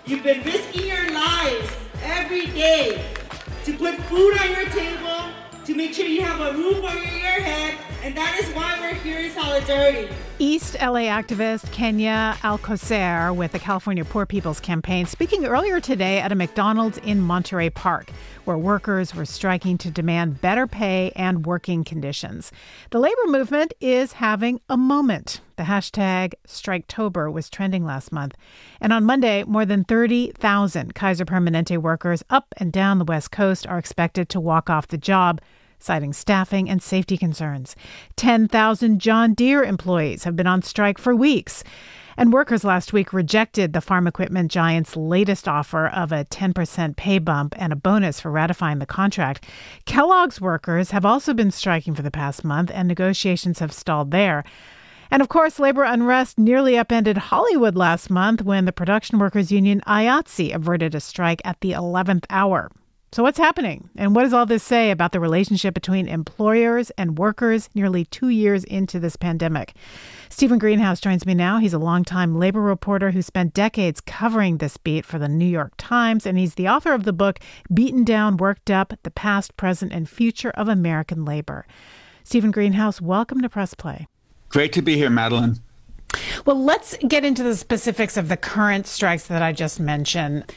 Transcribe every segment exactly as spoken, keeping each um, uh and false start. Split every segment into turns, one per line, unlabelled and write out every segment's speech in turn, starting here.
You've been risking your lives every day to put food on your table, to make sure you have a roof over your head, and that is why we're here in solidarity.
East L A activist Kenya Alcocer with the California Poor People's Campaign speaking earlier today at a McDonald's in Monterey Park, where workers were striking to demand better pay and working conditions. The labor movement is having a moment. The hashtag Striketober was trending last month. And on Monday, more than thirty thousand Kaiser Permanente workers up and down the West Coast are expected to walk off the job, citing staffing and safety concerns. ten thousand John Deere employees have been on strike for weeks. And workers last week rejected the farm equipment giant's latest offer of a ten percent pay bump and a bonus for ratifying the contract. Kellogg's workers have also been striking for the past month, and negotiations have stalled there. And of course, labor unrest nearly upended Hollywood last month when the production workers union I A T S E averted a strike at the eleventh hour. So what's happening? And what does all this say about the relationship between employers and workers nearly two years into this pandemic? Stephen Greenhouse joins me now. He's a longtime labor reporter who spent decades covering this beat for the New York Times, and he's the author of the book, Beaten Down, Worked Up, The Past, Present, and Future of American Labor. Stephen Greenhouse, welcome to Press Play.
Great to be here, Madeline.
Well, let's get into the specifics of the current strikes that I just mentioned.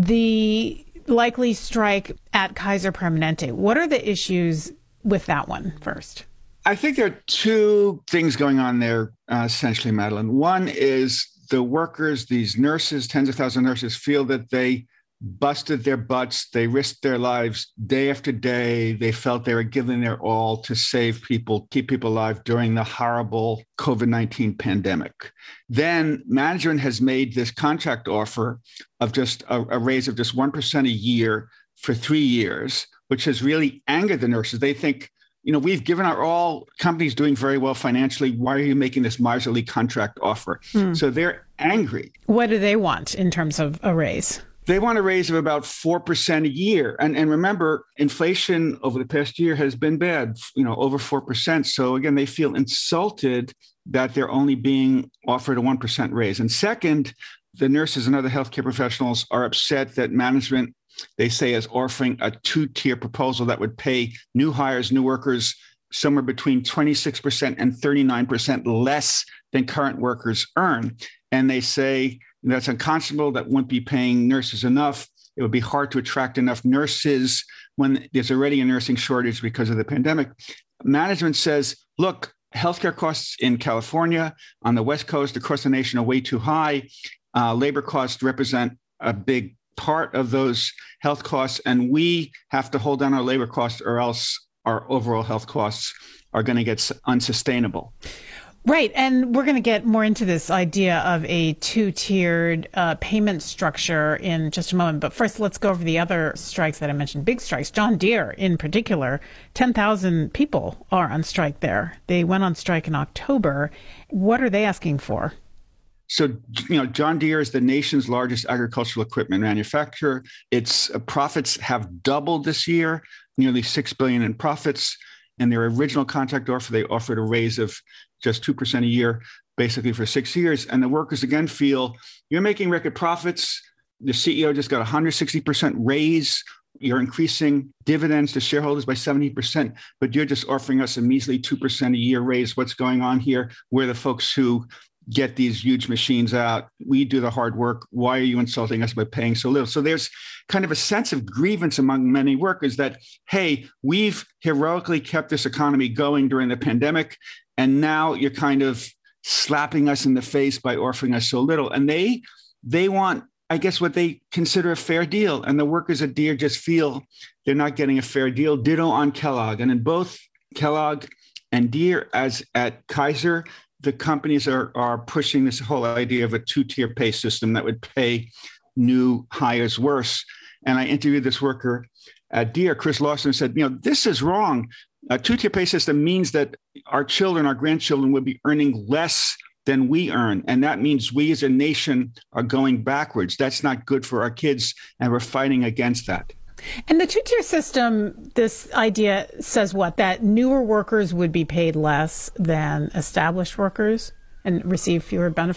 The likely strike at Kaiser Permanente. What are the issues with that one first?
I think there are two things going on there, uh, essentially, Madeline. One is the workers, these nurses, tens of thousands of nurses, feel that they busted their butts. They risked their lives day after day. They felt they were giving their all to save people, keep people alive during the horrible COVID nineteen pandemic. Then management has made this contract offer of just a, a raise of just one percent a year for three years, which has really angered the nurses. They think, you know, we've given our all, companies doing very well financially. Why are you making this miserly contract offer? Hmm. So they're angry.
What do they want in terms of a raise?
They want a raise of about four percent a year. And, and remember, inflation over the past year has been bad, you know, over four percent. So again, they feel insulted that they're only being offered a one percent raise. And second, the nurses and other healthcare professionals are upset that management, they say, is offering a two-tier proposal that would pay new hires, new workers, somewhere between twenty-six percent and thirty-nine percent less than current workers earn. And they say that's unconscionable, that wouldn't be paying nurses enough. It would be hard to attract enough nurses when there's already a nursing shortage because of the pandemic. Management says, look, healthcare costs in California, on the West Coast, across the nation are way too high. Uh, labor costs represent a big part of those health costs, and we have to hold down our labor costs or else our overall health costs are going to get unsustainable.
Right. And we're going to get more into this idea of a two-tiered uh, payment structure in just a moment. But first, let's go over the other strikes that I mentioned, big strikes. John Deere, in particular, ten thousand people are on strike there. They went on strike in October. What are they asking for?
So, you know, John Deere is the nation's largest agricultural equipment manufacturer. Its profits have doubled this year, nearly six billion dollars in profits. In their original contract offer, they offered a raise of just two percent a year, basically for six years. And the workers, again, feel you're making record profits. The C E O just got a one hundred sixty percent raise. You're increasing dividends to shareholders by seventy percent, but you're just offering us a measly two percent a year raise. What's going on here? We're the folks who get these huge machines out. We do the hard work. Why are you insulting us by paying so little? So there's kind of a sense of grievance among many workers that, hey, we've heroically kept this economy going during the pandemic, and now you're kind of slapping us in the face by offering us so little. And they they want, I guess, what they consider a fair deal. And the workers at Deere just feel they're not getting a fair deal. Ditto on Kellogg. And in both Kellogg and Deere, as at Kaiser, the companies are, are pushing this whole idea of a two-tier pay system that would pay new hires worse. And I interviewed this worker at Deere, Chris Lawson, said, you know, this is wrong. A two-tier pay system means that our children, our grandchildren would be earning less than we earn. And that means we as a nation are going backwards. That's not good for our kids. And we're fighting against that.
And the two-tier system, this idea says what? That newer workers would be paid less than established workers and receive fewer benefits?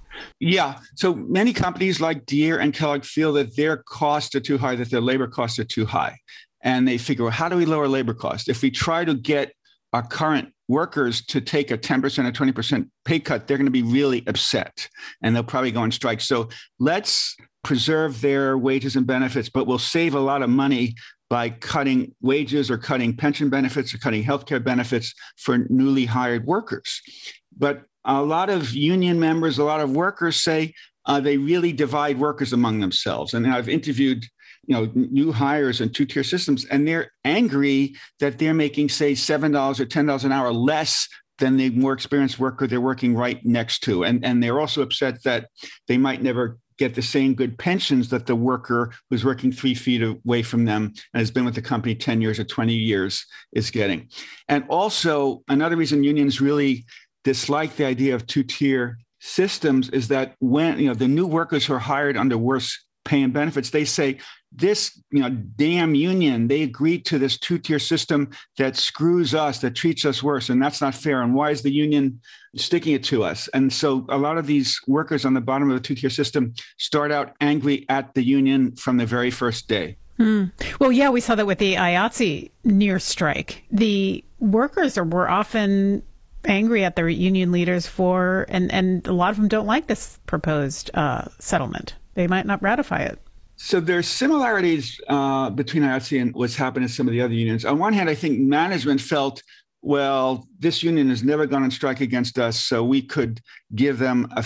Yeah. So many companies like Deere and Kellogg feel that their costs are too high, that their labor costs are too high. And they figure, well, how do we lower labor costs? If we try to get our current workers to take a ten percent or twenty percent pay cut, they're going to be really upset and they'll probably go on strike. So let's preserve their wages and benefits, but we'll save a lot of money by cutting wages or cutting pension benefits or cutting healthcare benefits for newly hired workers. But a lot of union members, a lot of workers say uh, they really divide workers among themselves. And I've interviewed you know, new hires and two-tier systems, and they're angry that they're making, say, seven dollars or ten dollars an hour less than the more experienced worker they're working right next to. And, and they're also upset that they might never get the same good pensions that the worker who's working three feet away from them and has been with the company ten years or twenty years is getting. And also, another reason unions really dislike the idea of two-tier systems is that when, you know, the new workers who are hired under worse pay and benefits, they say, this, you know, damn union, they agreed to this two-tier system that screws us, that treats us worse, and that's not fair. And why is the union sticking it to us? And so a lot of these workers on the bottom of the two-tier system start out angry at the union from the very first day.
Hmm. Well, yeah, we saw that with the I A T S E near strike. The workers are, were often angry at their union leaders for, and, and a lot of them don't like this proposed uh, settlement. They might not ratify it.
So there's similarities uh, between I A T S E and what's happened in some of the other unions. On one hand, I think management felt, well, this union has never gone on strike against us, so we could give them a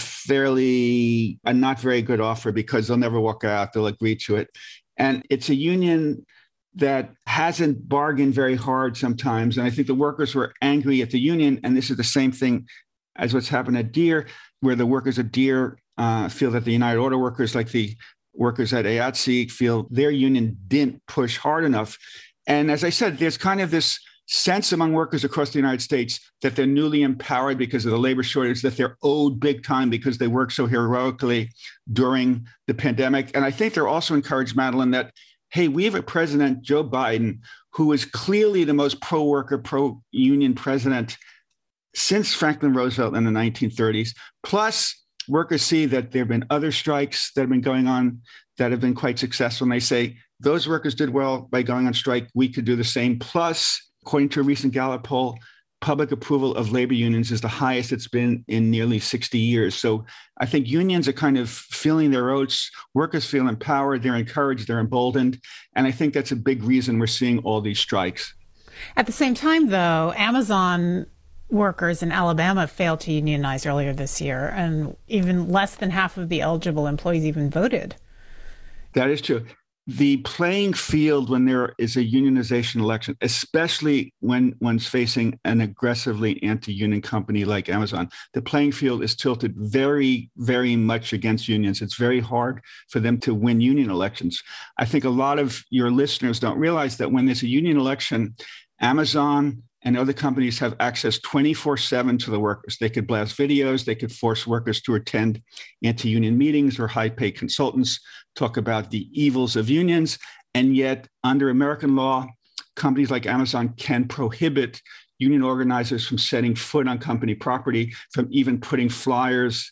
fairly, a not very good offer because they'll never walk out, they'll agree to it. And it's a union that hasn't bargained very hard sometimes. And I think the workers were angry at the union. And this is the same thing as what's happened at Deere, where the workers at Deere uh, feel that the United Auto Workers, like the workers at I A T S E, feel their union didn't push hard enough. And as I said, there's kind of this sense among workers across the United States that they're newly empowered because of the labor shortage, that they're owed big time because they worked so heroically during the pandemic. And I think they're also encouraged, Madeline, that, hey, we have a president, Joe Biden, who is clearly the most pro-worker, pro-union president since Franklin Roosevelt in the nineteen thirties. Plus, workers see that there have been other strikes that have been going on that have been quite successful. And they say, those workers did well by going on strike. We could do the same. Plus, according to a recent Gallup poll, public approval of labor unions is the highest it's been in nearly sixty years. So I think unions are kind of feeling their oats. Workers feel empowered. They're encouraged. They're emboldened. And I think that's a big reason we're seeing all these strikes.
At the same time, though, Amazon workers in Alabama failed to unionize earlier this year, and even less than half of the eligible employees even voted.
That is true. The playing field when there is a unionization election, especially when one's facing an aggressively anti-union company like Amazon, the playing field is tilted very, very much against unions. It's very hard for them to win union elections. I think a lot of your listeners don't realize that when there's a union election, Amazon and other companies have access twenty-four seven to the workers. They could blast videos. They could force workers to attend anti-union meetings, or high-paid consultants talk about the evils of unions. And yet, under American law, companies like Amazon can prohibit union organizers from setting foot on company property, from even putting flyers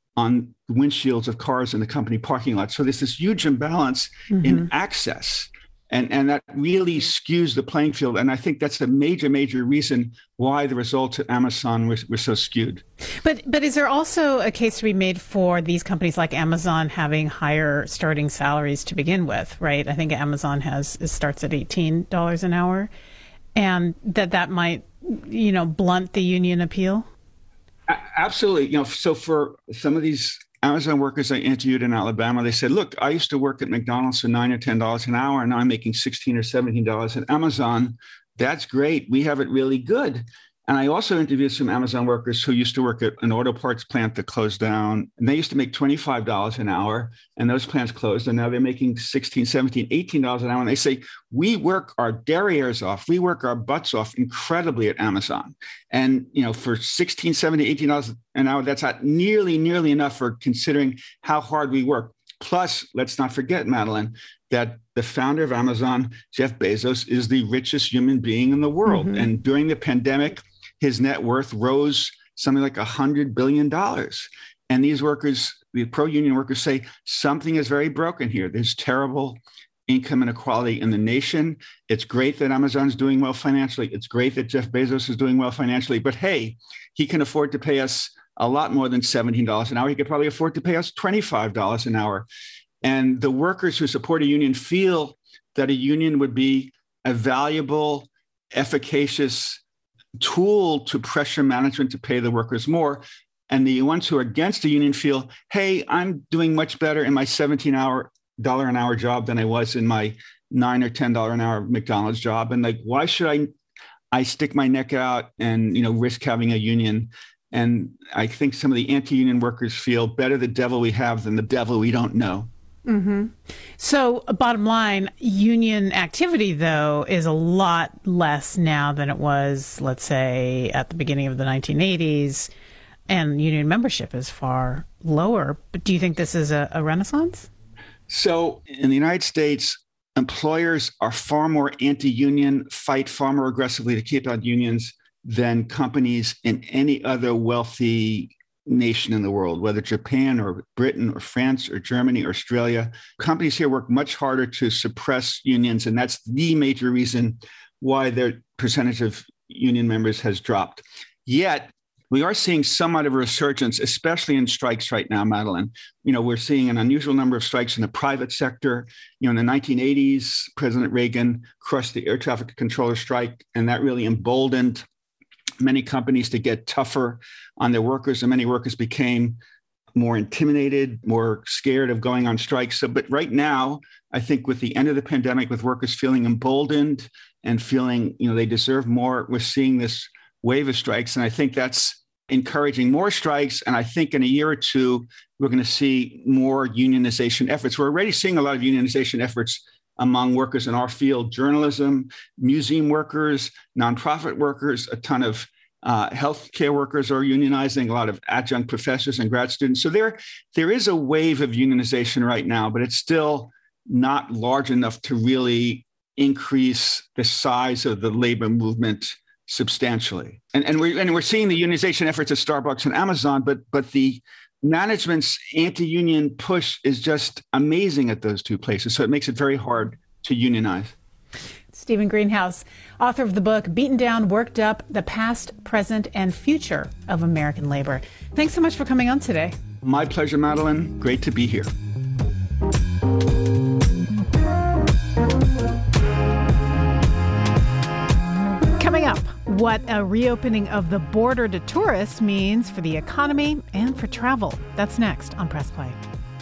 on windshields of cars in the company parking lot. So there's this huge imbalance mm-hmm. in access. And, and that really skews the playing field. And I think that's a major, major reason why the results at Amazon were, were so skewed.
But but is there also a case to be made for these companies like Amazon having higher starting salaries to begin with, right? I think Amazon has it starts at eighteen dollars an hour, and that that might, you know, blunt the union appeal?
A- absolutely. You know, so for some of these Amazon workers I interviewed in Alabama, they said, look, I used to work at McDonald's for nine or ten dollars an hour, and now I'm making sixteen or seventeen dollars at Amazon. That's great. We have it really good. And I also interviewed some Amazon workers who used to work at an auto parts plant that closed down, and they used to make twenty-five dollars an hour, and those plants closed, and now they're making sixteen, seventeen, eighteen dollars an hour. And they say, we work our derrieres off, we work our butts off incredibly at Amazon. And, you know, for sixteen, seventeen, eighteen dollars an hour, that's not nearly, nearly enough for considering how hard we work. Plus, let's not forget, Madeline, that the founder of Amazon, Jeff Bezos, is the richest human being in the world. Mm-hmm. And during the pandemic, his net worth rose something like one hundred billion dollars. And these workers, the pro-union workers say something is very broken here. There's terrible income inequality in the nation. It's great that Amazon's doing well financially. It's great that Jeff Bezos is doing well financially. But hey, he can afford to pay us a lot more than seventeen dollars an hour. He could probably afford to pay us twenty-five dollars an hour. And the workers who support a union feel that a union would be a valuable, efficacious tool to pressure management to pay the workers more. And the ones who are against the union feel, hey, I'm doing much better in my seventeen dollars an hour job than I was in my nine or ten dollars an hour McDonald's job. And like, why should I, I stick my neck out and, you know, risk having a union? And I think some of the anti-union workers feel better the devil we have than the devil we don't know.
Mm-hmm. So bottom line, union activity, though, is a lot less now than it was, let's say, at the beginning of the nineteen eighties. And union membership is far lower. But do you think this is a, a renaissance?
So in the United States, employers are far more anti-union, fight far more aggressively to keep out unions than companies in any other wealthy nation in the world, whether Japan or Britain or France or Germany or Australia. Companies here work much harder to suppress unions, and that's the major reason why their percentage of union members has dropped. Yet, we are seeing somewhat of a resurgence, especially in strikes right now, Madeline. You know, we're seeing an unusual number of strikes in the private sector. You know, in the nineteen eighties, President Reagan crushed the air traffic controller strike, and that really emboldened many companies to get tougher on their workers, and many workers became more intimidated, more scared of going on strikes. So, but right now, I think with the end of the pandemic, with workers feeling emboldened and feeling, you know, they deserve more, we're seeing this wave of strikes. And I think that's encouraging more strikes. And I think in a year or two, we're going to see more unionization efforts. We're already seeing a lot of unionization efforts among workers in our field: journalism, museum workers, nonprofit workers, a ton of uh, healthcare workers are unionizing, a lot of adjunct professors and grad students. So there, there is a wave of unionization right now, but it's still not large enough to really increase the size of the labor movement substantially. And, and, we're, and we're seeing the unionization efforts at Starbucks and Amazon, but, but the management's anti-union push is just amazing at those two places. So it makes it very hard to unionize.
Stephen Greenhouse, author of the book, Beaten Down, Worked Up, The Past, Present, and Future of American Labor. Thanks so much for coming on today.
My pleasure, Madeline. Great to be here.
Coming up, what a reopening of the border to tourists means for the economy and for travel. That's next on Press Play.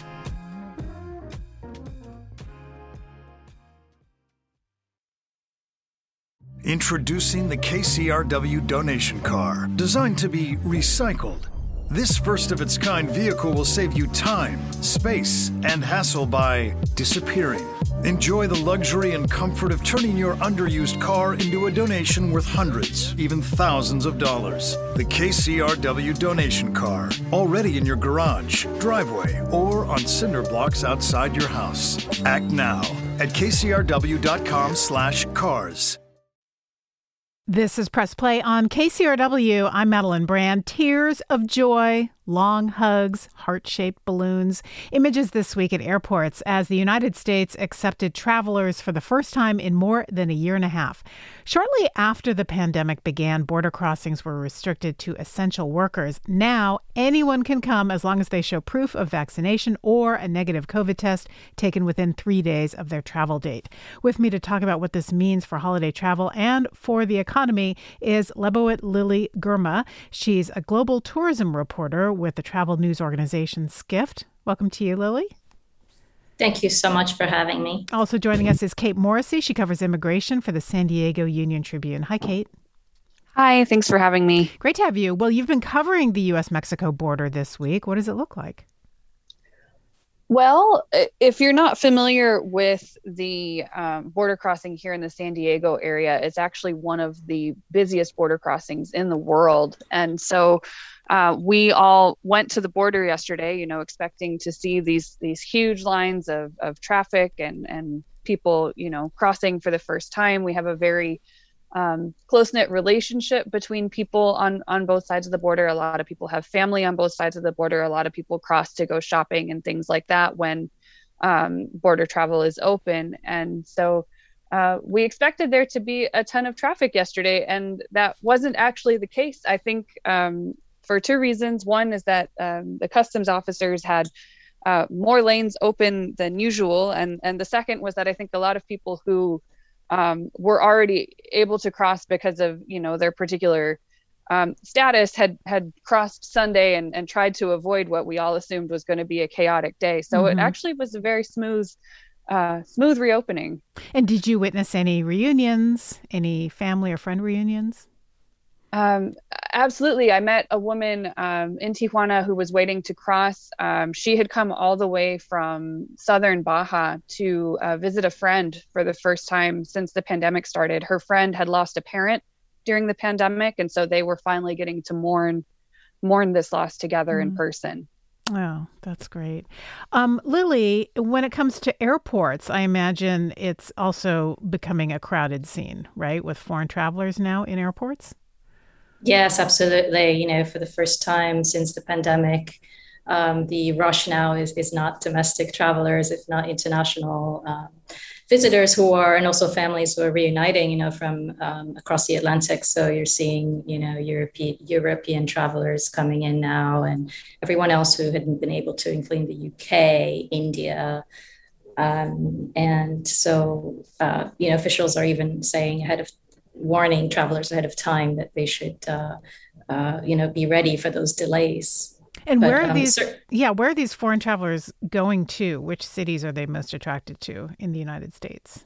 Introducing the K C R W donation car, designed to be recycled. This first-of-its-kind vehicle will save you time, space, and hassle by disappearing. Enjoy the luxury and comfort of turning your underused car into a donation worth hundreds, even thousands of dollars. The K C R W donation car, already in your garage, driveway, or on cinder blocks outside your house. Act now at kcrw.com slash cars.
This is Press Play on K C R W. I'm Madeline Brand. Tears of joy, long hugs, heart-shaped balloons. Images this week at airports as the United States accepted travelers for the first time in more than a year and a half. Shortly after the pandemic began, border crossings were restricted to essential workers. Now, anyone can come as long as they show proof of vaccination or a negative COVID test taken within three days of their travel date. With me to talk about what this means for holiday travel and for the economy is Leboit Lily Girma. She's a global tourism reporter with the travel news organization Skift. Welcome to you, Lily.
Thank you so much for having me.
Also joining us is Kate Morrissey. She covers immigration for the San Diego Union Tribune. Hi, Kate.
Hi, thanks for having me.
Great to have you. Well, you've been covering the U S Mexico border this week. What does it look like?
Well, if you're not familiar with the um, border crossing here in the San Diego area, it's actually one of the busiest border crossings in the world. And so uh, we all went to the border yesterday, you know, expecting to see these these huge lines of, of traffic and, and people, you know, crossing for the first time. We have a very um, close-knit relationship between people on, on both sides of the border. A lot of people have family on both sides of the border. A lot of people cross to go shopping and things like that when um, border travel is open. And so uh, we expected there to be a ton of traffic yesterday, and that wasn't actually the case. I think um, for two reasons. One is that um, the customs officers had uh, more lanes open than usual. And, and the second was that I think a lot of people who um, were already able to cross because of, you know, their particular um, status had, had crossed Sunday and, and tried to avoid what we all assumed was going to be a chaotic day. So mm-hmm. it actually was a very smooth, uh, smooth reopening.
And did you witness any reunions, any family or friend reunions?
Um, absolutely. I met a woman um, in Tijuana who was waiting to cross. Um, she had come all the way from southern Baja to uh, visit a friend for the first time since the pandemic started. Her friend had lost a parent during the pandemic, and so they were finally getting to mourn mourn this loss together mm. in person.
Oh, that's great. Um, Lily, when it comes to airports, I imagine it's also becoming a crowded scene, right, with foreign travelers now in airports?
Yes, absolutely. You know, for the first time since the pandemic, um, the rush now is is not domestic travelers, if not international um, visitors who are, and also families who are reuniting, you know, from um, across the Atlantic. So you're seeing, you know, European European travelers coming in now, and everyone else who hadn't been able to, including the U K, India. Um, and so, uh, you know, officials are even saying ahead of warning travelers ahead of time that they should, uh, uh, you know, be ready for those delays.
And
but,
where are
um,
these?
cer-
yeah, where are these foreign travelers going to? Which cities are they most attracted to in the United States?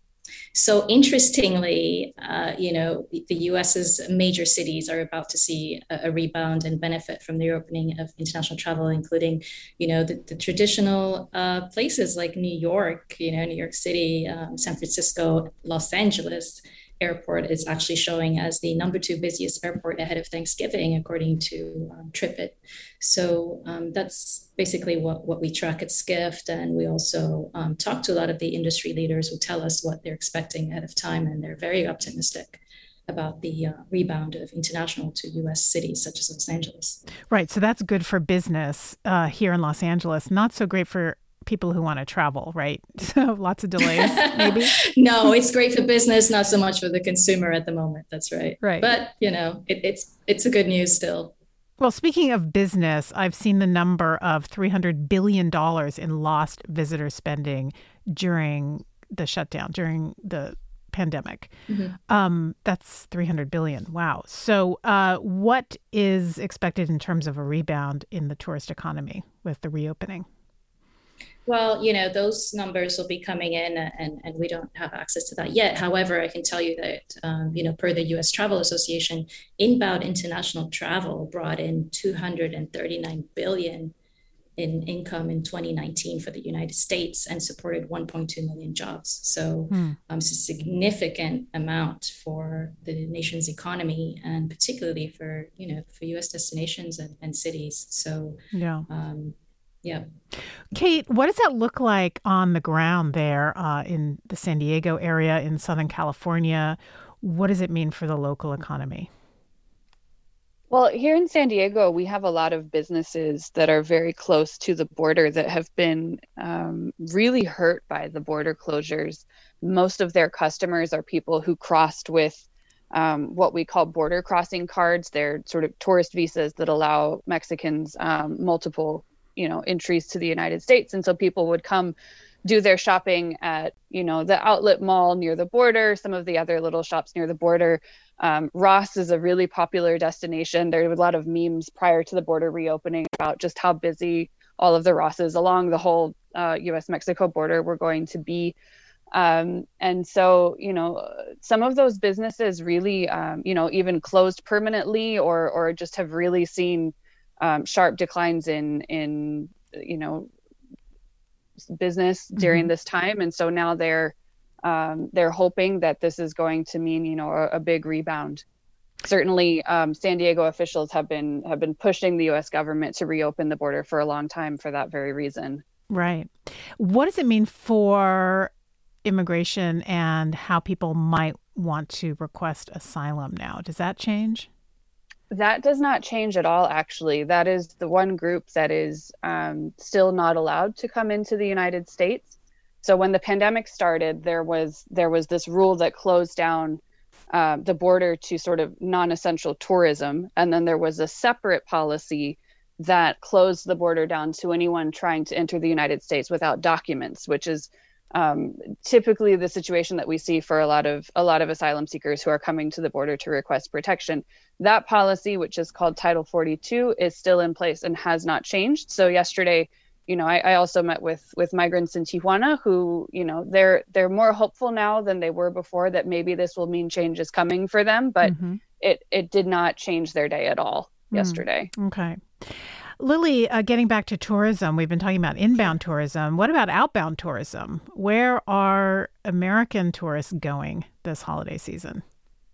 So interestingly, uh, you know, the US's major cities are about to see a, a rebound and benefit from the reopening of international travel, including, you know, the, the traditional uh, places like New York, you know, New York City, um, San Francisco, Los Angeles. Airport is actually showing as the number two busiest airport ahead of Thanksgiving, according to um, TripIt. So um, that's basically what, what we track at Skift. And we also um, talk to a lot of the industry leaders who tell us what they're expecting ahead of time. And they're very optimistic about the uh, rebound of international to U S cities such as Los Angeles.
Right. So that's good for business uh, here in Los Angeles. Not so great for people who want to travel, right? So lots of delays, maybe?
No, it's great for business, not so much for the consumer at the moment. That's right.
Right.
But, you know, it, it's it's a good news still.
Well, speaking of business, I've seen the number of three hundred billion dollars in lost visitor spending during the shutdown, during the pandemic. Mm-hmm. Um, that's three hundred billion dollars. Wow. So uh, what is expected in terms of a rebound in the tourist economy with the reopening?
Well, you know, those numbers will be coming in and, and we don't have access to that yet. However, I can tell you that, um, you know, per the U S Travel Association, inbound international travel brought in two hundred thirty-nine billion dollars in income in twenty nineteen for the United States and supported one point two million jobs. So hmm. um, it's a significant amount for the nation's economy and particularly for, you know, for U S destinations and, and cities. So,
yeah.
Um, Yeah.
Kate, what does that look like on the ground there uh, in the San Diego area, in Southern California? What does it mean for the local economy?
Well, here in San Diego, we have a lot of businesses that are very close to the border that have been um, really hurt by the border closures. Most of their customers are people who crossed with Um, what we call border crossing cards. They're sort of tourist visas that allow Mexicans um, multiple you know, entries to the United States. And so people would come do their shopping at, you know, the outlet mall near the border, some of the other little shops near the border. Um, Ross is a really popular destination. There were a lot of memes prior to the border reopening about just how busy all of the Rosses along the whole uh, U S Mexico border were going to be. Um, and so, you know, some of those businesses really, um, you know, even closed permanently or or just have really seen Um, sharp declines in, in, you know, business during mm-hmm. this time. And so now they're, um, they're hoping that this is going to mean, you know, a, a big rebound. Certainly, um, San Diego officials have been, have been pushing the U S government to reopen the border for a long time for that very reason.
Right. What does it mean for immigration and how people might want to request asylum now. Does that change?
That does not change at all, actually. That is the one group that is um, still not allowed to come into the United States. So when the pandemic started, there was there was this rule that closed down uh, the border to sort of non-essential tourism. And then there was a separate policy that closed the border down to anyone trying to enter the United States without documents, which is um, typically the situation that we see for a lot of a lot of asylum seekers who are coming to the border to request protection. That policy, which is called Title forty-two, is still in place and has not changed. So yesterday, you know, I, I also met with with migrants in Tijuana who, you know, they're they're more hopeful now than they were before that maybe this will mean change is coming for them, but mm-hmm. it it did not change their day at all mm. yesterday.
Okay. Lily, uh, getting back to tourism, we've been talking about inbound tourism. What about outbound tourism? Where are American tourists going this holiday season?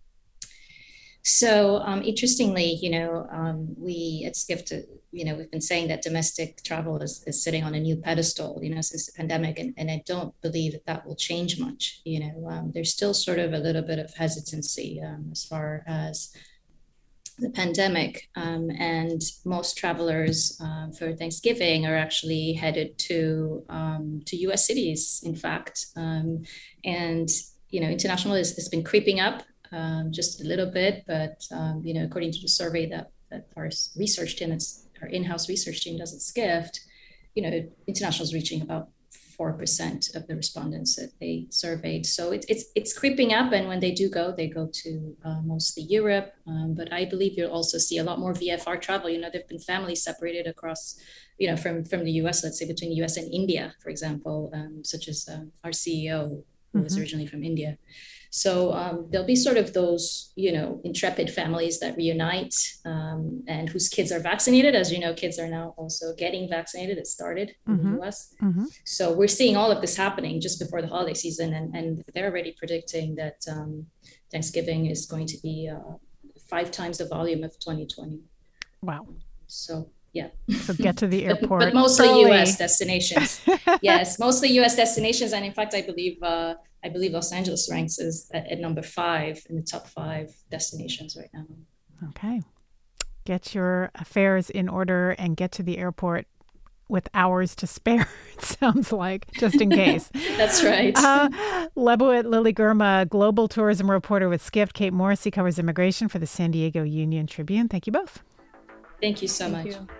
So um, interestingly, you know, um, we at Skift, you know, we've been saying that domestic travel is, is sitting on a new pedestal, you know, since the pandemic. And, and I don't believe that that will change much. You know, um, there's still sort of a little bit of hesitancy um, as far as the pandemic, um, and most travelers uh, for Thanksgiving are actually headed to um, to U S cities, in fact. Um, and, you know, international has, has been creeping up um, just a little bit, but, um, you know, according to the survey that, that our research team, it's our in-house research team does at Skift, you know, international is reaching about four percent of the respondents that they surveyed. So it, it's it's creeping up. And when they do go, they go to uh, mostly Europe. Um, but I believe you'll also see a lot more V F R travel. You know, there have been families separated across, you know, from, from the U S, let's say between the U S and India, for example, um, such as um, our C E O, who mm-hmm. was originally from India. So um, there'll be sort of those, you know, intrepid families that reunite um, and whose kids are vaccinated. As you know, kids are now also getting vaccinated. It started mm-hmm. in the U S. Mm-hmm. So we're seeing all of this happening just before the holiday season. And, and they're already predicting that um, Thanksgiving is going to be uh, five times the volume of twenty twenty.
Wow.
So, yeah.
So get to the airport.
but, but mostly
early.
U S destinations. Yes, mostly U S destinations. And in fact, I believe uh, I believe Los Angeles ranks as at, at number five in the top five destinations right now.
Okay. Get your affairs in order and get to the airport with hours to spare, it sounds like, just in case.
That's right.
uh, Lebowit Lily Girma, global tourism reporter with Skift. Kate Morrissey covers immigration for the San Diego Union Tribune. Thank you both.
Thank you so
Thank
much.
You.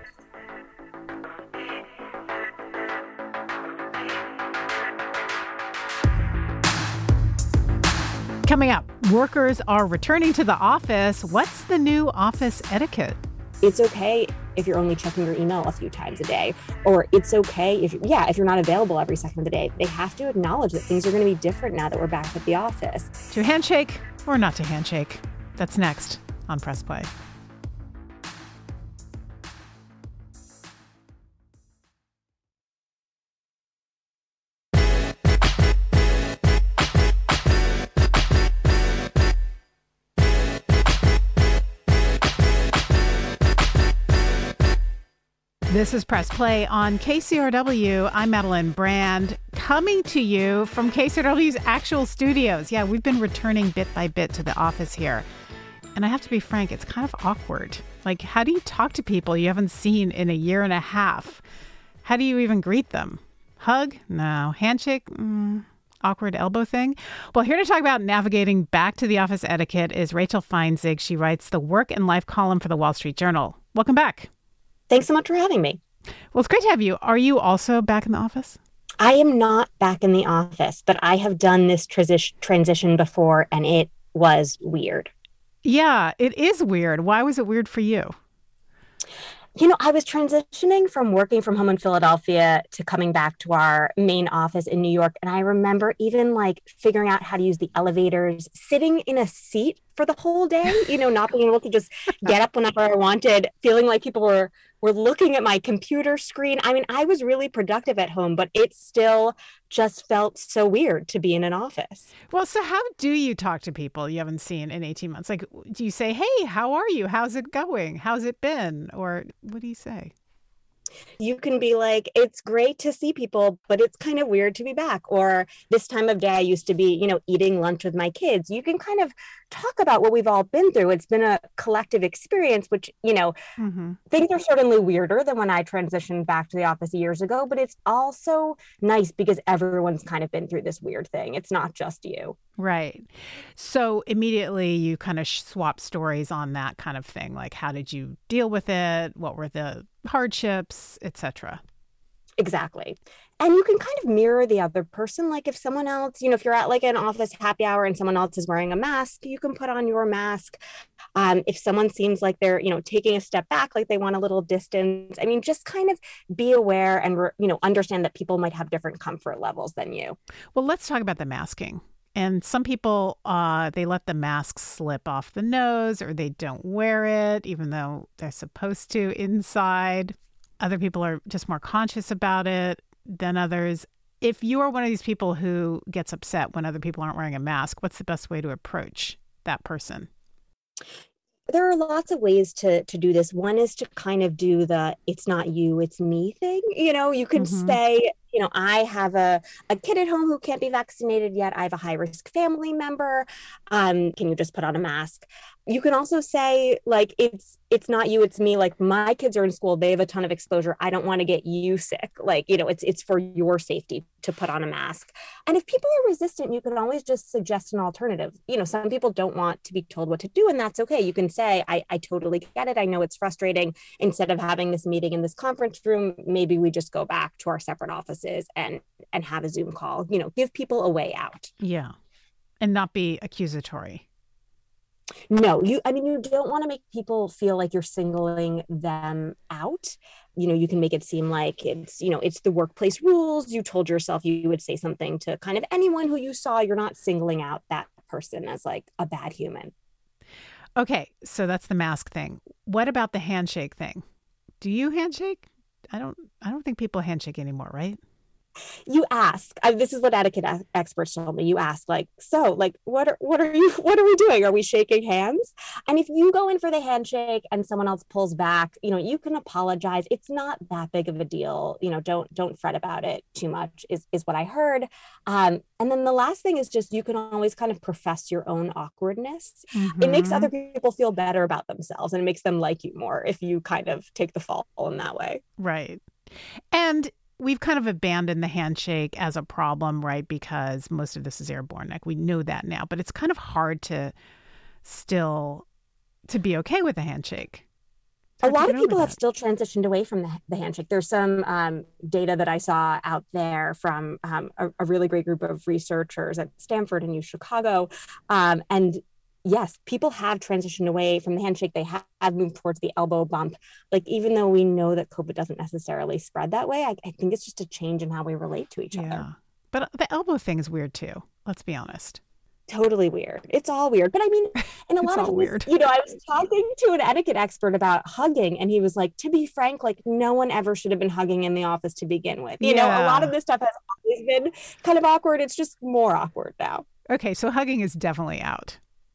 Coming up, workers are returning to the office. What's the new office etiquette?
It's okay if you're only checking your email a few times a day, or it's okay if, yeah, if you're not available every second of the day. They have to acknowledge that things are going to be different now that we're back at the office.
To handshake or not to handshake? That's next on Press Play. This is Press Play on K C R W. I'm Madeline Brand, coming to you from K C R W's actual studios. Yeah, we've been returning bit by bit to the office here. And I have to be frank, it's kind of awkward. Like, how do you talk to people you haven't seen in a year and a half? How do you even greet them? Hug? No. Handshake? Mm. Awkward elbow thing? Well, here to talk about navigating back to the office etiquette is Rachel Feinzig. She writes the Work and Life column for the Wall Street Journal. Welcome back.
Thanks so much for having me.
Well, it's great to have you. Are you also back in the office?
I am not back in the office, but I have done this transi- transition before, and it was weird.
Yeah, it is weird. Why was it weird for you?
You know, I was transitioning from working from home in Philadelphia to coming back to our main office in New York. And I remember even like figuring out how to use the elevators, sitting in a seat for the whole day, you know, not being able to just get up whenever I wanted, feeling like people were were looking at my computer screen. I mean, I was really productive at home, but it still just felt so weird to be in an office.
Well, so how do you talk to people you haven't seen in eighteen months? Like, do you say, hey, how are you? How's it going? How's it been? Or what do you say?
You can be like, it's great to see people, but it's kind of weird to be back. Or this time of day, I used to be, you know, eating lunch with my kids. You can kind of talk about what we've all been through. It's been a collective experience, which, you know, mm-hmm. things are certainly weirder than when I transitioned back to the office years ago, but it's also nice because everyone's kind of been through this weird thing. It's not just you.
Right. So immediately you kind of swap stories on that kind of thing. Like, how did you deal with it? What were the hardships, et cetera?
Exactly. And you can kind of mirror the other person. Like if someone else, you know, if you're at like an office happy hour and someone else is wearing a mask, you can put on your mask. Um, if someone seems like they're, you know, taking a step back, like they want a little distance, I mean, just kind of be aware and, you know, understand that people might have different comfort levels than you.
Well, let's talk about the masking. And some people, uh, they let the mask slip off the nose or they don't wear it, even though they're supposed to inside. Other people are just more conscious about it than others. If you are one of these people who gets upset when other people aren't wearing a mask, what's the best way to approach that person?
There are lots of ways to to do this. One is to kind of do the it's not you, it's me thing. You know, you can mm-hmm. say, you know, I have a, a kid at home who can't be vaccinated yet. I have a high risk family member. Um, can you just put on a mask? You can also say, like, it's it's not you, it's me. Like, my kids are in school. They have a ton of exposure. I don't want to get you sick. Like, you know, it's it's for your safety to put on a mask. And if people are resistant, you can always just suggest an alternative. You know, some people don't want to be told what to do, and that's okay. You can say, I, I totally get it. I know it's frustrating. Instead of having this meeting in this conference room, maybe we just go back to our separate offices and and have a Zoom call. You know, give people a way out.
Yeah. And not be accusatory.
No, you, I mean, you don't want to make people feel like you're singling them out. You know, you can make it seem like it's, you know, it's the workplace rules. You told yourself you would say something to kind of anyone who you saw. You're not singling out that person as like a bad human.
Okay. So that's the mask thing. What about the handshake thing? Do you handshake? I don't, I don't think people handshake anymore, right?
You ask, I, this is what etiquette experts told me. You ask like, so like, what are, what are you, what are we doing? Are we shaking hands? And if you go in for the handshake and someone else pulls back, you know, you can apologize. It's not that big of a deal. You know, don't, don't fret about it too much is, is what I heard. Um, and then the last thing is just, you can always kind of profess your own awkwardness. Mm-hmm. It makes other people feel better about themselves and it makes them like you more if you kind of take the fall in that way.
Right. And we've kind of abandoned the handshake as a problem, right? Because most of this is airborne. Like we know that now, but it's kind of hard to still to be okay with the handshake.
A lot of people have still transitioned away from the, the handshake. There's some um, data that I saw out there from um, a, a really great group of researchers at Stanford and U Chicago. Um, and yes, people have transitioned away from the handshake. They have, have moved towards the elbow bump. Like, even though we know that COVID doesn't necessarily spread that way, I, I think it's just a change in how we relate to each yeah. other.
But the elbow thing is weird too. Let's be honest.
Totally weird. It's all weird. But I mean, in a lot of
weird.
You know, I was talking to an etiquette expert about hugging, and he was like, to be frank, like no one ever should have been hugging in the office to begin with. You yeah. know, a lot of this stuff has always been kind of awkward. It's just more awkward now.
Okay, so hugging is definitely out.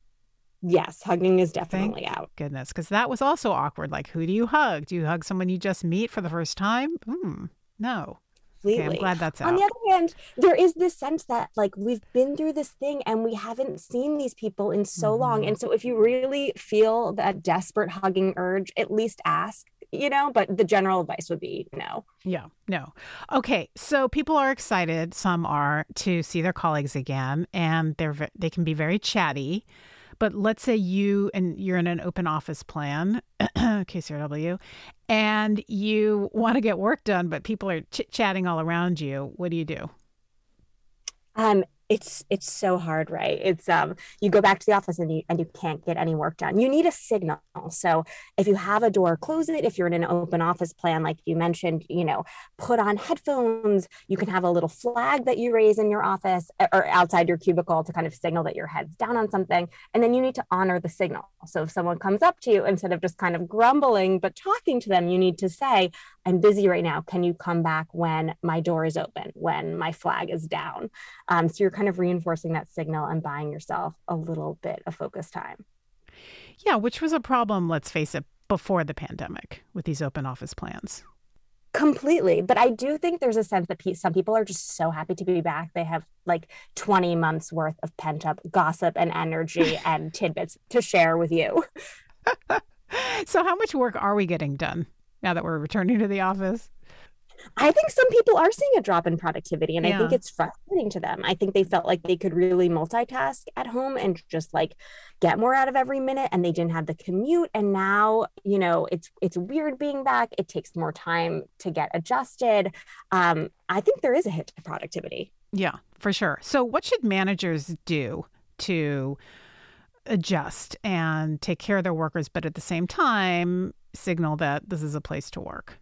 Yes, hugging is definitely
Thank
out.
Goodness, because that was also awkward. Like, who do you hug? Do you hug someone you just meet for the first time? Mm, no. Okay, I'm glad that's out.
On the other hand, there is this sense that like we've been through this thing and we haven't seen these people in so mm-hmm. long. And so if you really feel that desperate hugging urge, at least ask, you know, but the general advice would be no.
Yeah, no. Okay, so people are excited, some are, to see their colleagues again, and they're they can be very chatty. But let's say you and you're in an open office plan, K C R W, and you want to get work done, but people are chit-chatting all around you. What do you do?
Um, it's it's so hard, right? It's um, you go back to the office and you and you can't get any work done. You need a signal. So if you have a door, close it. If you're in an open office plan, like you mentioned, you know, put on headphones. You can have a little flag that you raise in your office or outside your cubicle to kind of signal that your head's down on something. And then you need to honor the signal. So if someone comes up to you, instead of just kind of grumbling, but talking to them, you need to say, I'm busy right now. Can you come back when my door is open, when my flag is down? Um, so you're kind of reinforcing that signal and buying yourself a little bit of focus time.
Yeah, which was a problem, let's face it, before the pandemic with these open office plans.
Completely. But I do think there's a sense that pe- some people are just so happy to be back. They have like twenty months worth of pent up gossip and energy and tidbits to share with you.
So how much work are we getting done now that we're returning to the office?
I think some people are seeing a drop in productivity, and yeah. I think it's frustrating to them. I think they felt like they could really multitask at home and just like get more out of every minute, and they didn't have the commute. And now, you know, it's it's weird being back. It takes more time to get adjusted. Um, I think there is a hit to productivity.
Yeah, for sure. So what should managers do to adjust and take care of their workers, but at the same time signal that this is a place to work?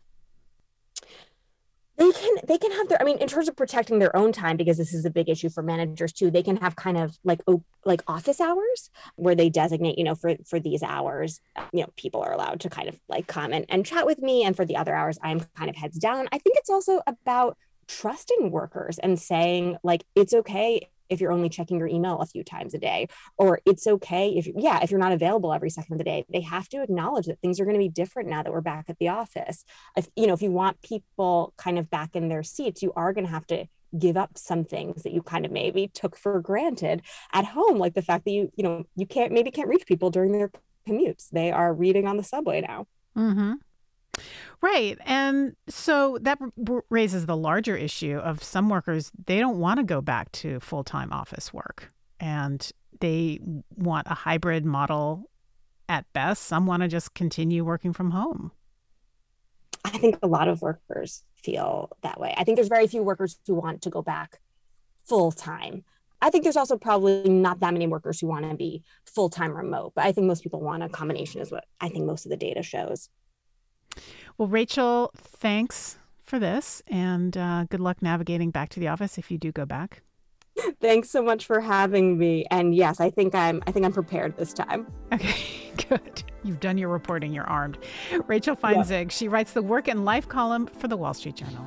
They can they can have their, I mean, in terms of protecting their own time, because this is a big issue for managers too, they can have kind of like like office hours where they designate, you know, for, for these hours, you know, people are allowed to kind of like come and, and chat with me. And for the other hours, I'm kind of heads down. I think it's also about trusting workers and saying like, it's okay if you're only checking your email a few times a day, or it's okay if, yeah, if you're not available every second of the day. They have to acknowledge that things are going to be different now that we're back at the office. If, you know, if you want people kind of back in their seats, you are going to have to give up some things that you kind of maybe took for granted at home, like the fact that you, you know, you can't, maybe can't reach people during their commutes. They are reading on the subway now.
Mm-hmm. Right. And so that r- raises the larger issue of some workers, they don't want to go back to full-time office work, and they want a hybrid model at best. Some want to just continue working from home.
I think a lot of workers feel that way. I think there's very few workers who want to go back full-time. I think there's also probably not that many workers who want to be full-time remote, but I think most people want a combination is what I think most of the data shows.
Well, Rachel, thanks for this, and uh, good luck navigating back to the office if you do go back.
Thanks so much for having me. And yes, I think I'm I think I'm prepared this time.
Okay, good. You've done your reporting. You're armed. Rachel Feinzig, yeah. She writes the Work and Life column for the Wall Street Journal.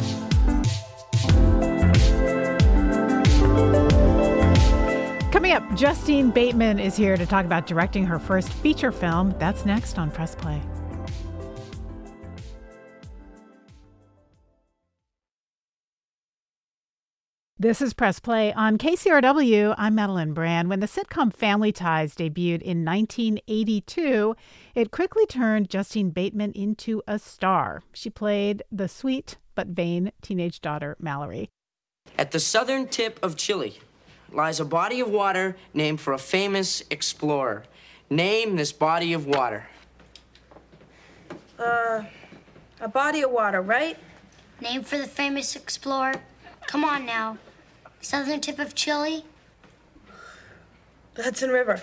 Coming up, Justine Bateman is here to talk about directing her first feature film. That's next on Press Play. This is Press Play on K C R W. I'm Madeline Brand. When the sitcom Family Ties debuted in nineteen eighty-two, it quickly turned Justine Bateman into a star. She played the sweet but vain teenage daughter, Mallory.
At the southern tip of Chile lies a body of water named for a famous explorer. Name this body of water.
Uh, a body of water, right?
Named for the famous explorer. Come on now. Southern tip of Chile?
The Hudson River.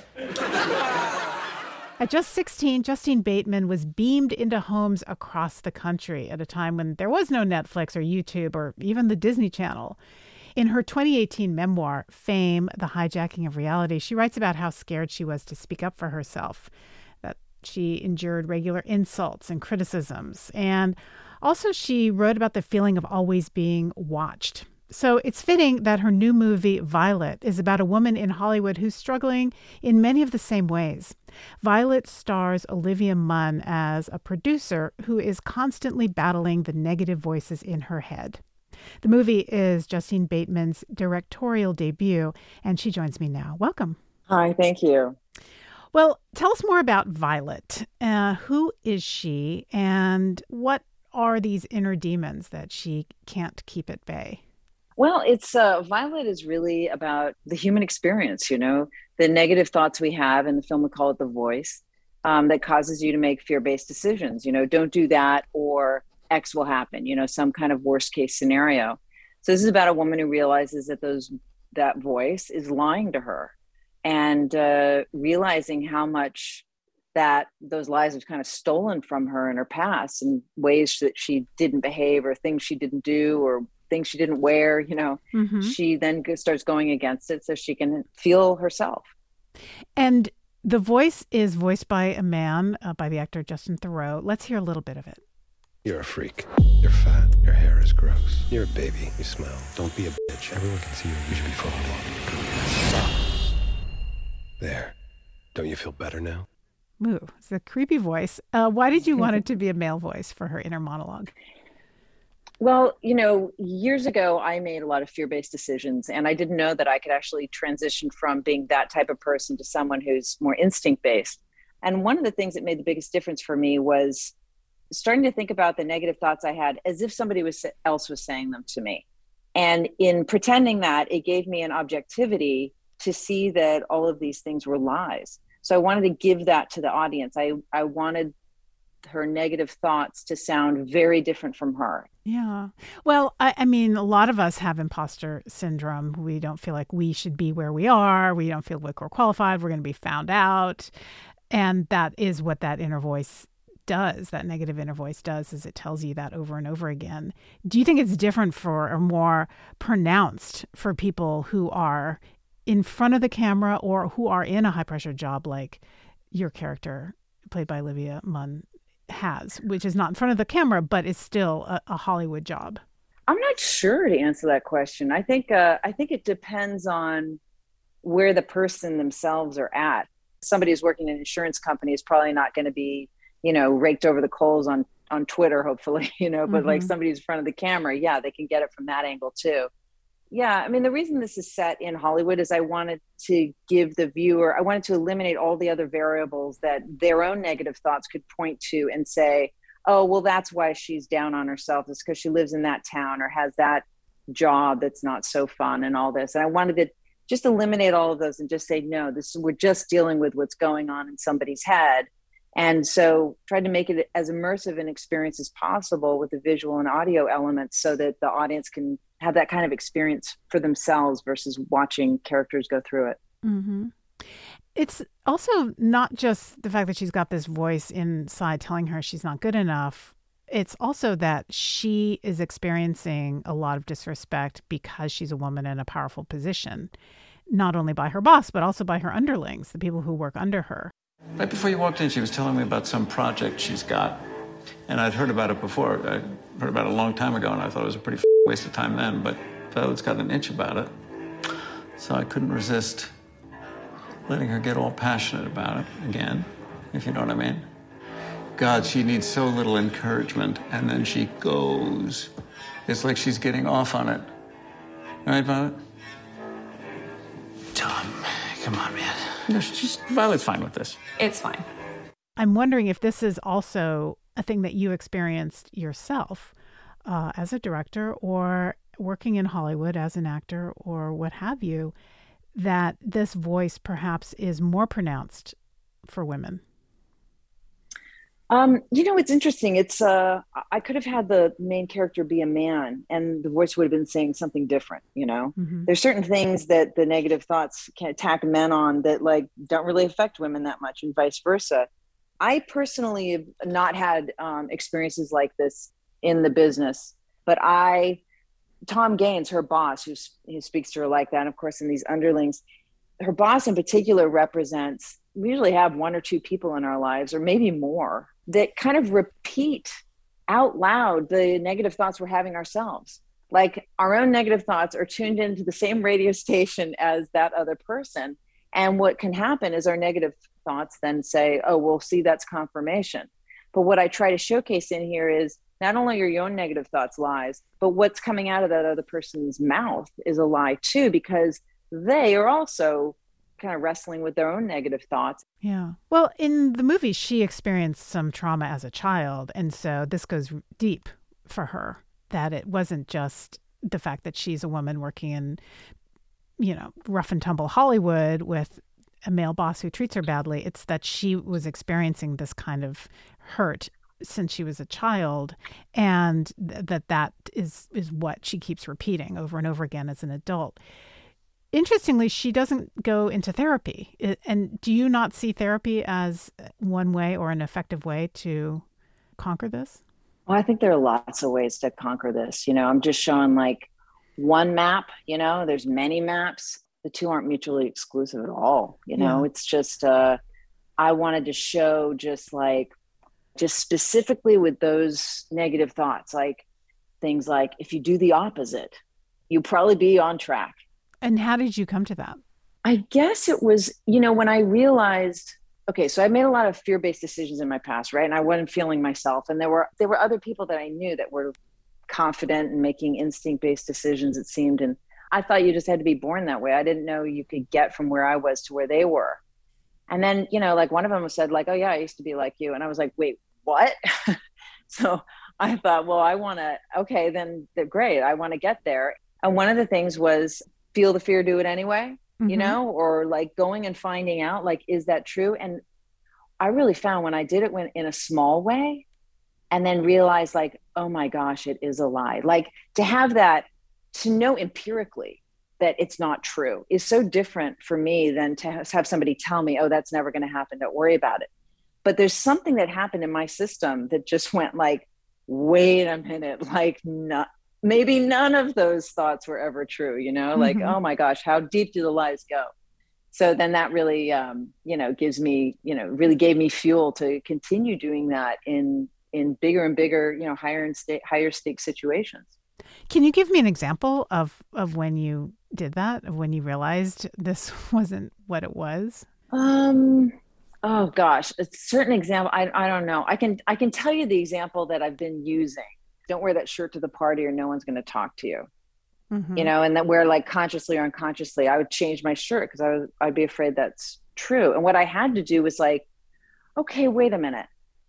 At just sixteen, Justine Bateman was beamed into homes across the country at a time when there was no Netflix or YouTube or even the Disney Channel. In her twenty eighteen memoir, Fame, The Hijacking of Reality, she writes about how scared she was to speak up for herself, that she endured regular insults and criticisms. And also she wrote about the feeling of always being watched. So it's fitting that her new movie, Violet, is about a woman in Hollywood who's struggling in many of the same ways. Violet stars Olivia Munn as a producer who is constantly battling the negative voices in her head. The movie is Justine Bateman's directorial debut, and she joins me now. Welcome.
Hi, thank you.
Well, tell us more about Violet. Uh, who is she, and what are these inner demons that she can't keep at bay?
Well, it's uh, Violet is really about the human experience, you know, the negative thoughts we have. In the film, we call it the voice, um, that causes you to make fear-based decisions. You know, don't do that or X will happen, you know, some kind of worst case scenario. So this is about a woman who realizes that those that voice is lying to her, and uh, realizing how much that those lies have kind of stolen from her in her past, in ways that she didn't behave or things she didn't do or things she didn't wear, you know. Mm-hmm. She then starts going against it so she can feel herself.
And the voice is voiced by a man, uh, by the actor Justin Theroux. Let's hear a little bit of it.
You're a freak. You're fat. Your hair is gross. You're a baby. You smell. Don't be a bitch. Everyone can see you. You should be followed. There. Don't you feel better now?
Ooh, it's a creepy voice. Uh, why did you want it to be a male voice for her inner monologue?
Well, you know, years ago, I made a lot of fear-based decisions, and I didn't know that I could actually transition from being that type of person to someone who's more instinct-based. And one of the things that made the biggest difference for me was starting to think about the negative thoughts I had as if somebody was, else was saying them to me. And in pretending that, it gave me an objectivity to see that all of these things were lies. So I wanted to give that to the audience. I, I wanted her negative thoughts to sound very different from her.
Yeah. Well, I, I mean, a lot of us have imposter syndrome. We don't feel like we should be where we are. We don't feel like we're qualified. We're going to be found out. And that is what that inner voice does. That negative inner voice does, is it tells you that over and over again. Do you think it's different for, or more pronounced for people who are in front of the camera or who are in a high pressure job like your character, played by Olivia Munn, has, which is not in front of the camera, but is still a, a Hollywood job?
I'm not sure to answer that question. I think uh, I think it depends on where the person themselves are at. Somebody who's working in an insurance company is probably not going to be, you know, raked over the coals on on Twitter, hopefully, you know, but mm-hmm. like somebody who's in front of the camera, yeah, they can get it from that angle too. Yeah, I mean, the reason this is set in Hollywood is I wanted to give the viewer, I wanted to eliminate all the other variables that their own negative thoughts could point to and say, oh, well, that's why she's down on herself. It's because she lives in that town or has that job that's not so fun and all this. And I wanted to just eliminate all of those and just say, no, this we're just dealing with what's going on in somebody's head. And so tried to make it as immersive an experience as possible with the visual and audio elements so that the audience can have that kind of experience for themselves versus watching characters go through it.
Mm-hmm. It's also not just the fact that she's got this voice inside telling her she's not good enough. It's also that she is experiencing a lot of disrespect because she's a woman in a powerful position, not only by her boss, but also by her underlings, the people who work under her.
Right before you walked in, she was telling me about some project she's got. And I'd heard about it before. I heard about it a long time ago, and I thought it was a pretty f- waste of time then, but Violet's got an itch about it. So I couldn't resist letting her get all passionate about it again, if you know what I mean. God, she needs so little encouragement, and then she goes. It's like she's getting off on it. Right, Violet?
Tom, come on, man.
No, she's, Violet's fine with this.
It's fine.
I'm wondering if this is also a thing that you experienced yourself uh, as a director or working in Hollywood as an actor or what have you, that this voice perhaps is more pronounced for women.
Um, you know, it's interesting. It's uh, I could have had the main character be a man and the voice would have been saying something different, you know? Mm-hmm. There's certain things that the negative thoughts can attack men on that like don't really affect women that much and vice versa. I personally have not had um, experiences like this in the business, but I, Tom Gaines, her boss, who, who speaks to her like that, and of course in these underlings, her boss in particular represents, we usually have one or two people in our lives or maybe more that kind of repeat out loud the negative thoughts we're having ourselves. Like our own negative thoughts are tuned into the same radio station as that other person. And what can happen is our negative thoughts then say, oh, well, see, that's confirmation. But what I try to showcase in here is not only are your own negative thoughts lies, but what's coming out of that other person's mouth is a lie too, because they are also kind of wrestling with their own negative thoughts.
Yeah. Well, in the movie, she experienced some trauma as a child. And so this goes deep for her, that it wasn't just the fact that she's a woman working in, you know, rough and tumble Hollywood with a male boss who treats her badly. It's that she was experiencing this kind of hurt since she was a child, and th- that that is, is what she keeps repeating over and over again as an adult. Interestingly, she doesn't go into therapy. And do you not see therapy as one way or an effective way to conquer this?
Well, I think there are lots of ways to conquer this. You know, I'm just showing like one map, you know, there's many maps. The two aren't mutually exclusive at all. You know, yeah. It's just, uh, I wanted to show just like, just specifically with those negative thoughts, like things like, if you do the opposite, you'll probably be on track.
And how did you come to that?
I guess it was, you know, when I realized, okay, so I made a lot of fear-based decisions in my past, right? And I wasn't feeling myself. And there were there were other people that I knew that were confident and making instinct-based decisions, it seemed. And I thought you just had to be born that way. I didn't know you could get from where I was to where they were. And then, you know, like one of them said like, oh yeah, I used to be like you. And I was like, wait, what? So I thought, well, I want to, okay, then great. I want to get there. And one of the things was feel the fear, do it anyway, mm-hmm. you know, or like going and finding out, like, is that true? And I really found when I did it when in a small way and then realized like, oh my gosh, it is a lie. Like to have that, to know empirically that it's not true is so different for me than to have somebody tell me, oh, that's never going to happen. Don't worry about it. But there's something that happened in my system that just went like, wait a minute, like not, maybe none of those thoughts were ever true, you know, like, mm-hmm. oh my gosh, how deep do the lies go? So then that really, um, you know, gives me, you know, really gave me fuel to continue doing that in, in bigger and bigger, you know, higher and sta- higher stakes situations.
Can you give me an example of, of when you did that, of when you realized this wasn't what it was?
Um, oh gosh, a certain example. I I don't know. I can, I can tell you the example that I've been using. Don't wear that shirt to the party or no one's going to talk to you, mm-hmm. you know, and then where like consciously or unconsciously, I would change my shirt because I was, I'd be afraid that's true. And what I had to do was like, okay, wait a minute.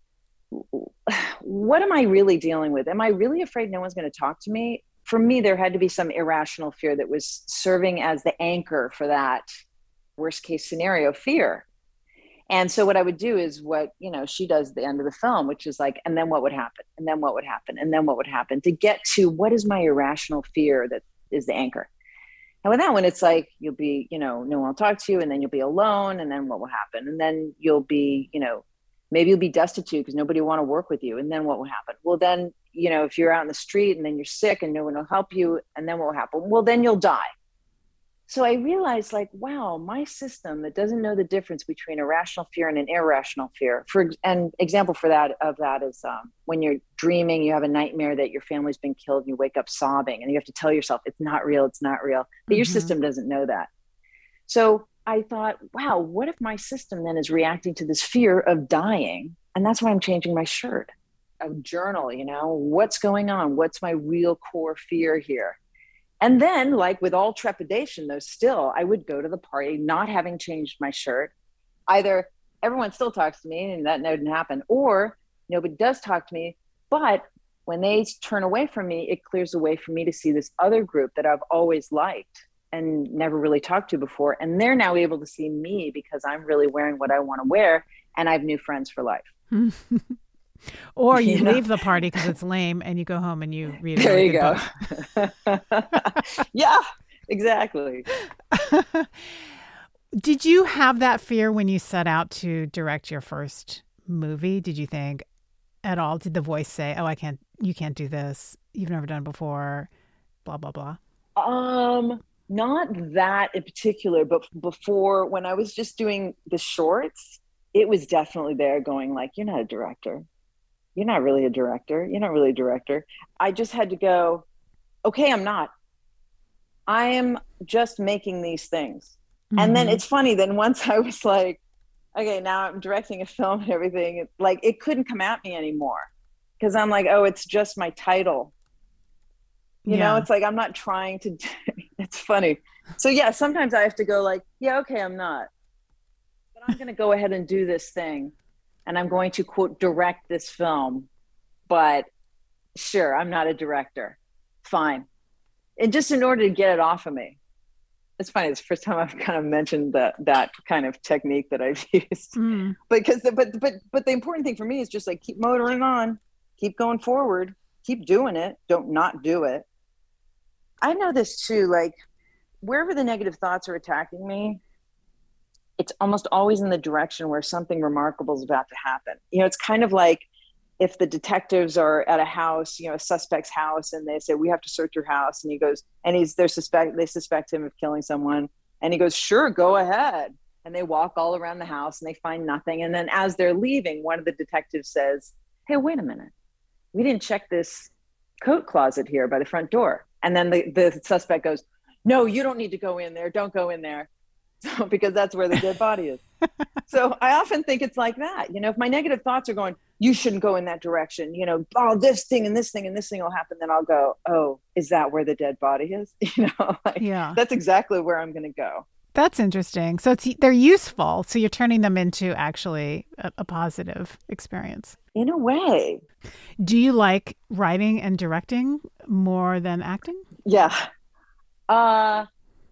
What am I really dealing with? Am I really afraid no one's going to talk to me? For me, there had to be some irrational fear that was serving as the anchor for that worst case scenario fear. And so what I would do is what, you know, she does at the end of the film, which is like, and then what would happen? And then what would happen? And then what would happen to get to what is my irrational fear that is the anchor? And with that one, it's like, you'll be, you know, no one will talk to you and then you'll be alone. And then what will happen? And then you'll be, you know, maybe you'll be destitute because nobody will want to work with you. And then what will happen? Well, then, you know, if you're out in the street and then you're sick and no one will help you, and then what will happen? Well, then you'll die. So I realized like, wow, my system that doesn't know the difference between a rational fear and an irrational fear. For an example for that of that is um, when you're dreaming, you have a nightmare that your family's been killed and you wake up sobbing and you have to tell yourself it's not real, it's not real. But mm-hmm. your system doesn't know that. So I thought, wow, what if my system then is reacting to this fear of dying? And that's why I'm changing my shirt. A journal, you know, what's going on? What's my real core fear here? And then, like with all trepidation, though, still, I would go to the party not having changed my shirt. Either everyone still talks to me and that didn't happen, or nobody does talk to me. But when they turn away from me, it clears the way for me to see this other group that I've always liked and never really talked to before. And they're now able to see me because I'm really wearing what I want to wear. And I have new friends for life.
Or you, you leave
know?
the party because it's lame and you go home and you read a
there
really
you
good
go.
book.
Yeah, exactly.
Did you have that fear when you set out to direct your first movie? Did you think at all, did the voice say, oh, I can't, you can't do this. You've never done it before, blah, blah, blah.
Um, not that in particular, but before when I was just doing the shorts, it was definitely there going like, you're not a director. You're not really a director. You're not really a director. I just had to go, okay, I'm not. I am just making these things. Mm-hmm. And then it's funny, then once I was like, okay, now I'm directing a film and everything, it, like it couldn't come at me anymore. Because I'm like, oh, it's just my title. You yeah. know, it's like, I'm not trying to, do, it's funny. So yeah, sometimes I have to go like, yeah, okay, I'm not. But I'm going to go ahead and do this thing. And I'm going to, quote, direct this film. But sure, I'm not a director. Fine. And just in order to get it off of me. It's funny. It's the first time I've kind of mentioned that that kind of technique that I've used. Mm. Because, the, but, but, but the important thing for me is just like, keep motoring on, keep going forward, keep doing it. Don't not do it. I know this too, like wherever the negative thoughts are attacking me, it's almost always in the direction where something remarkable is about to happen. You know, it's kind of like if the detectives are at a house, you know, a suspect's house, and they say, we have to search your house. And he goes, and he's, they're suspect, they suspect him of killing someone. And he goes, sure, go ahead. And they walk all around the house and they find nothing. And then as they're leaving, one of the detectives says, hey, wait a minute. We didn't check this coat closet here by the front door. And then the, the suspect goes, no, you don't need to go in there. Don't go in there. So, because that's where the dead body is. So I often think it's like that. You know, if my negative thoughts are going, you shouldn't go in that direction, you know, oh, this thing and this thing and this thing will happen. Then I'll go, oh, is that where the dead body is? You know, like,
yeah,
that's exactly where I'm going to go.
That's interesting. So it's, they're useful. So you're turning them into actually a, a positive experience.
In a way.
Do you like writing and directing more than acting?
Yeah. Uh,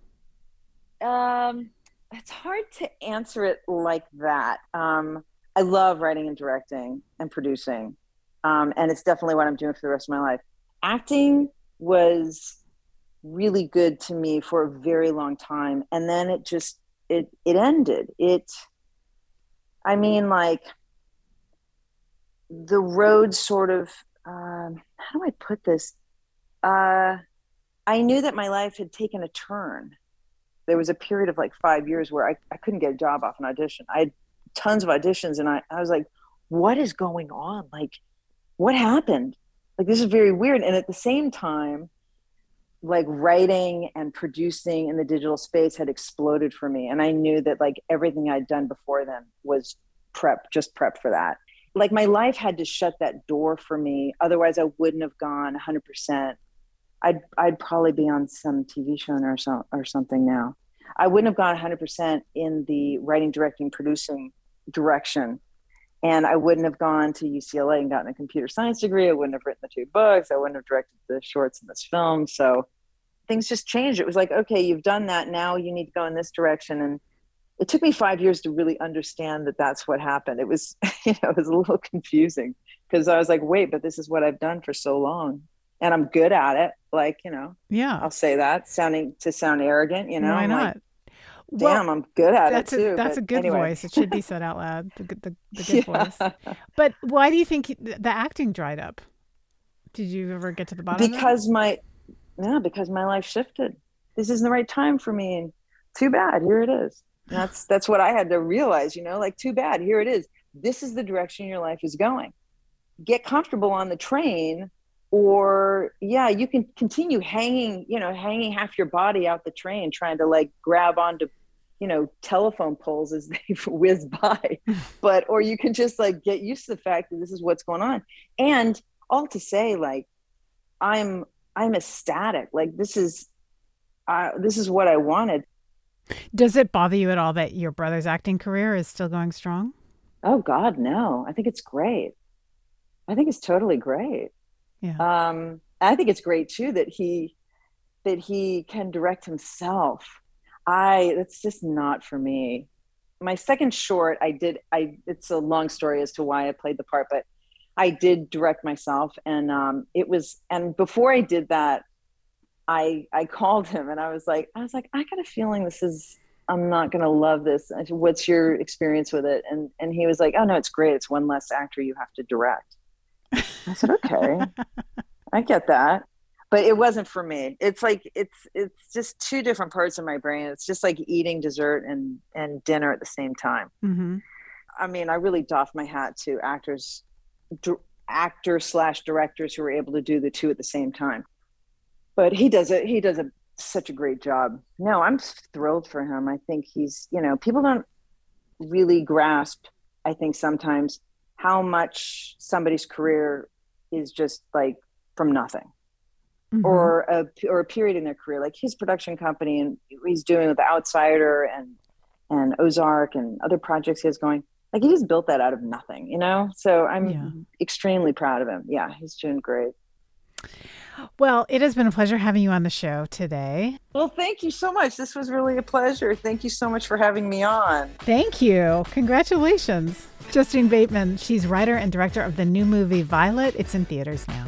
um, it's hard to answer it like that. Um, I love writing and directing and producing. Um, and it's definitely what I'm doing for the rest of my life. Acting was really good to me for a very long time. And then it just, it, it ended. It, I mean, like the road sort of, um, how do I put this? Uh, I knew that my life had taken a turn. There was a period of like five years where I, I couldn't get a job off an audition. I had tons of auditions and I, I was like, what is going on? Like, what happened? Like, this is very weird. And at the same time, like writing and producing in the digital space had exploded for me. And I knew that like everything I'd done before then was prep, just prep for that. Like my life had to shut that door for me. Otherwise I wouldn't have gone one hundred percent. I'd I'd probably be on some T V show or so, or something now. I wouldn't have gone one hundred percent in the writing, directing, producing direction. And I wouldn't have gone to U C L A and gotten a computer science degree. I wouldn't have written the two books. I wouldn't have directed the shorts in this film. So things just changed. It was like, okay, you've done that. Now you need to go in this direction. And it took me five years to really understand that that's what happened. It was, you know, it was a little confusing because I was like, wait, but this is what I've done for so long. And I'm good at it. Like, you know,
yeah,
I'll say that sounding to sound arrogant, you know,
why
I'm
not?
like, damn, well, I'm good at
that's
it too.
A, that's a good
anyway.
voice. It should be said out loud. The, the, the good
yeah.
voice. But why do you think the acting dried up? Did you ever get to the bottom
because
of it?
my, yeah, because my life shifted. This isn't the right time for me. And too bad. Here it is. And that's, that's what I had to realize, you know, like, too bad. Here it is. This is the direction your life is going. Get comfortable on the train. Or yeah, you can continue hanging, you know, hanging half your body out the train, trying to like grab onto, you know, telephone poles as they whiz by. But, or you can just like get used to the fact that this is what's going on. And all to say, like, I'm, I'm ecstatic. Like this is, uh, this is what I wanted.
Does it bother you at all that your brother's acting career is still going strong?
Oh God, no. I think it's great. I think it's totally great.
Yeah.
Um, I think it's great too that he that he can direct himself. I that's just not for me. My second short, I did. I it's a long story as to why I played the part, but I did direct myself, and um, it was. And before I did that, I I called him and I was like, I was like, I got a feeling this is. I'm not gonna love this. I said, what's your experience with it? And and he was like, oh no, it's great. It's one less actor you have to direct. I said, okay, I get that, but it wasn't for me. It's like, it's, it's just two different parts of my brain. It's just like eating dessert and, and dinner at the same time.
Mm-hmm.
I mean, I really doff my hat to actors, d- actors slash directors who are able to do the two at the same time, but he does it. He does a, such a great job. No, I'm thrilled for him. I think he's, you know, people don't really grasp, I think sometimes, how much somebody's career is just like from nothing. Mm-hmm. or a or a period in their career, like his production company and he's doing with The Outsider and and Ozark and other projects he has going. Like he just built that out of nothing, you know? So I'm yeah. extremely proud of him. Yeah, he's doing great.
Well, it has been a pleasure having you on the show today.
Well, thank you so much. This was really a pleasure. Thank you so much for having me on.
Thank you. Congratulations. Justine Bateman, she's writer and director of the new movie Violet. It's in theaters now.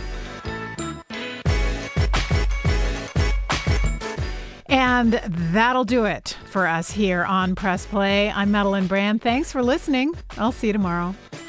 And that'll do it for us here on Press Play. I'm Madeline Brand. Thanks for listening. I'll see you tomorrow.